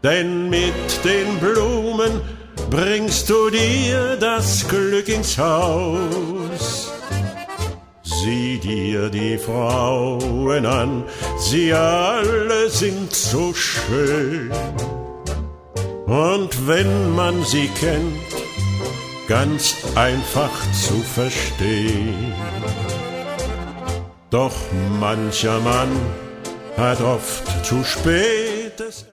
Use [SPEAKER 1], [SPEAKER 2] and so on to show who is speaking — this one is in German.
[SPEAKER 1] denn mit den Blumen bringst du dir das Glück ins Haus. Sieh dir die Frauen an, sie alle sind so schön. Und wenn man sie kennt, ganz einfach zu verstehen. Doch mancher Mann hat oft zu spät